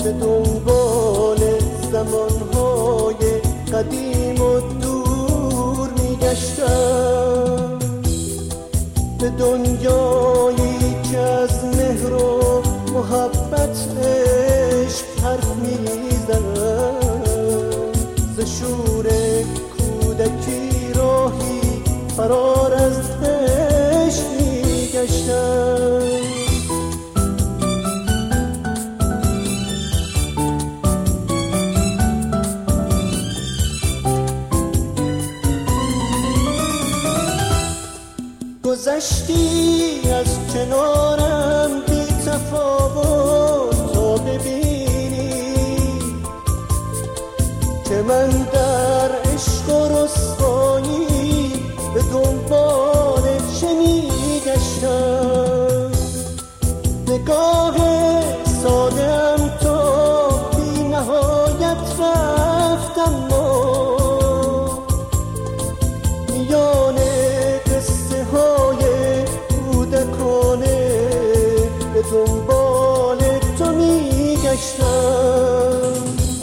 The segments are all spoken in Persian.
به دنبال زمانهای قدیم و دور میگشتم، به دنیایی که از مهر و محبت عشق حرف میزنم، ز شور کودکی راهی فرار از عشق میگشتم. گذشتی از کنارم بی تفاوت تا ببینی که من در عشق و رسوایی به دنبال چه میگشتم. نگاه ساده‌ام تا بی نهایت رفت، اما میان قصه های کودکانه به دنبال تو میگشتم.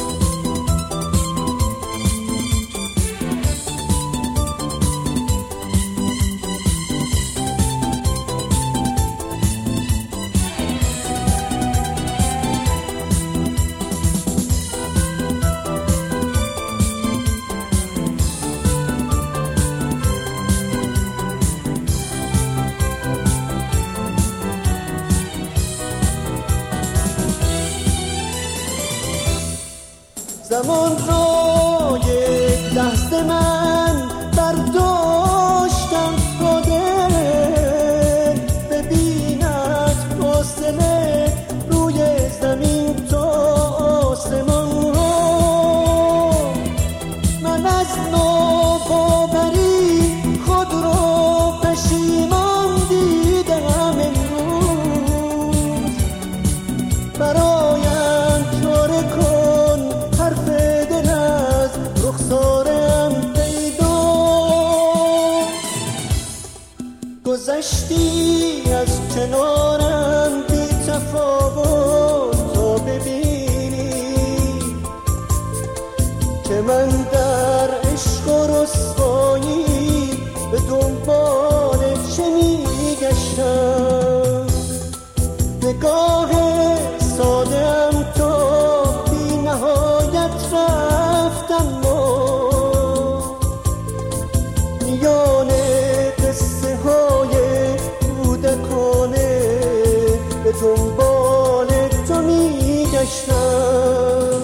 زمان را یک لحظه من برداشتم خودت، ببیند فاصله روی زمین تا آسمان ها. من از ناباوری خود را پشیمان دیدم امروز، برایم چاره کن حرف دل از رخسارم پیدا. گذشتی از کنارم بی تفاوت تا ببینی که من در عشق و رسوایی به دنبال چه میگشتم. نگاه ساده‌ام تا بی نهایت رفت، اما میان قصه های کودکانه به دنبال تو میگشتم.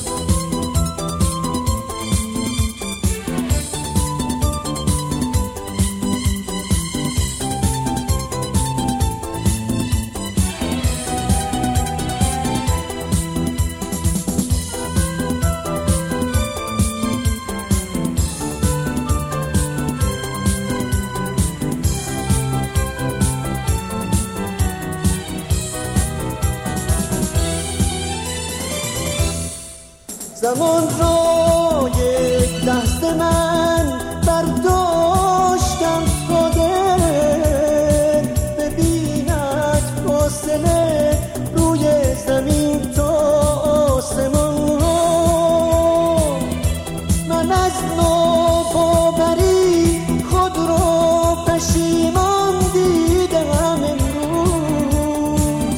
زمان را یک لحظه من برداشتم خودت، ببیند فاصله روی زمین تا آسمان ها. من از ناباوری خود را پشیمان دیدم امروز،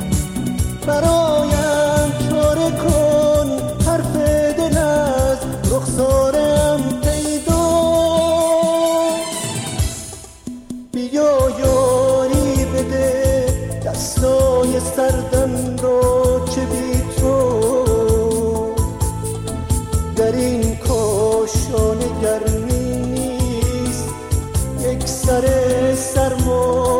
برایم چاره کن حرف دل از رخسارم پیدا. بیا یاری بده دستای سردم رو که بی تو در این کاشانه گرمی نیست یک سر سرما.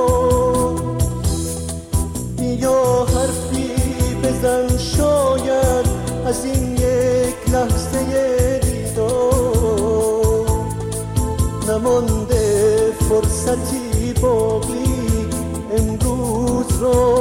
بیا حرفی بزن شاید از این یک لحظه دیدار نمانده فرصتی باقی امروز رو